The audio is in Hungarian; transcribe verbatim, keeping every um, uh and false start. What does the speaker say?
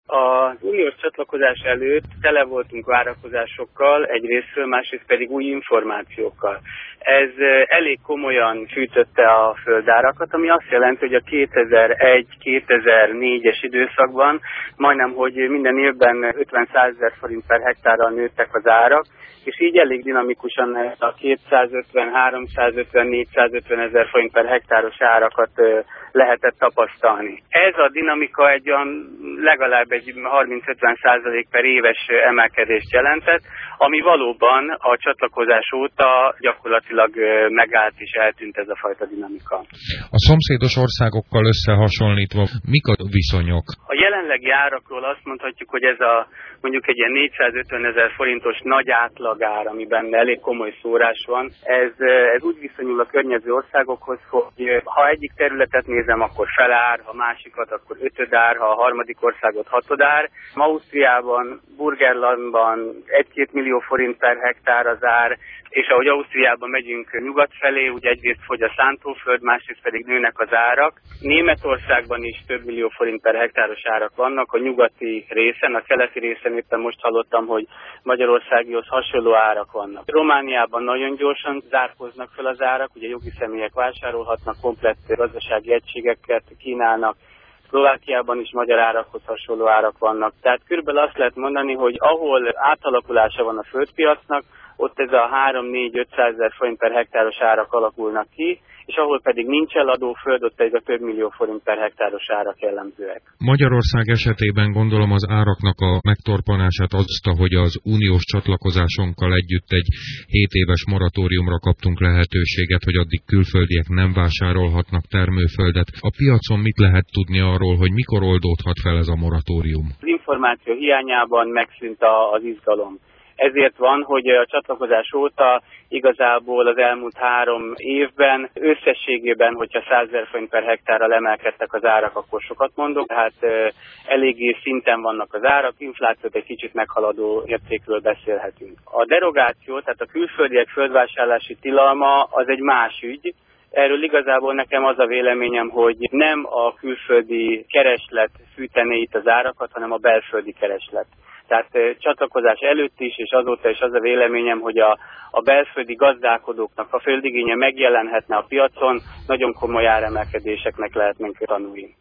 Az uniós csatlakozás előtt tele voltunk várakozásokkal, egyrésztről, másrészt pedig új információkkal. Ez elég komolyan fűtötte a földárakat, ami azt jelenti, hogy a kétezer-egy-kétezer-négyes időszakban majdnem, hogy minden évben ötven-százezer forint per hektárral nőttek az árak, és így elég dinamikusan a kétszázötven, háromszázötven, négyszázötven ezer forint per hektáros árakat lehetett tapasztalni. Ez a dinamika egy olyan legalább egy harminc-ötven százalék per éves emelkedést jelentett, ami valóban a csatlakozás óta gyakorlatilag megállt és eltűnt ez a fajta dinamika. A szomszédos országokkal összehasonlítva mik a viszonyok? A jelenlegi árakról azt mondhatjuk, hogy ez a mondjuk egy ilyen négyszázötven ezer forintos nagy átlagár, amiben elég komoly szórás van, ez, ez úgy viszonyul a környező országokhoz, hogy ha egyik területet nézem, akkor felár, ha másikat, akkor ötödár, ha a harmadik országot hatodár. Ausztriában, Burgenlandban egy-két millió forint per hektár az ár, és ahogy Ausztriában megyünk nyugat felé, ugye egyrészt fogy a szántóföld, másrészt pedig nőnek az árak. Németországban is több millió forint per hektáros árak vannak, a nyugati részen, a keleti részen éppen most hallottam, hogy Magyarországihoz hasonló árak vannak. Romániában nagyon gyorsan zárkoznak fel az árak, ugye jogi személyek vásárolhatnak, komplett gazdasági egységeket kínálnak, Szlovákiában is magyar árakhoz hasonló árak vannak. Tehát körülbelül azt lehet mondani, hogy ahol átalakulása van a földpiacnak, ott ez a három-négy-ötszázezer forint per hektáros árak alakulnak ki, és ahol pedig nincs eladó föld, ott pedig a több millió forint per hektáros árak jellemzőek. Magyarország esetében gondolom az áraknak a megtorpanását azta, hogy az uniós csatlakozásunkkal együtt egy hét éves moratóriumra kaptunk lehetőséget, hogy addig külföldiek nem vásárolhatnak termőföldet. A piacon mit lehet tudni arról, hogy mikor oldódhat fel ez a moratórium? Az információ hiányában megszűnt az izgalom. Ezért van, hogy a csatlakozás óta igazából az elmúlt három évben összességében, hogyha százezer forint per hektárral emelkedtek az árak, akkor sokat mondok. Tehát e, eléggé szinten vannak az árak, inflációt egy kicsit meghaladó értékről beszélhetünk. A derogáció, tehát a külföldiek földvásárlási tilalma az egy más ügy. Erről igazából nekem az a véleményem, hogy nem a külföldi kereslet fűtené itt az árakat, hanem a belföldi kereslet. Tehát csatlakozás előtt is, és azóta is az a véleményem, hogy a, a belföldi gazdálkodóknak a földigénye megjelenhetne a piacon, nagyon komoly áremelkedéseknek lehetnénk tanulni.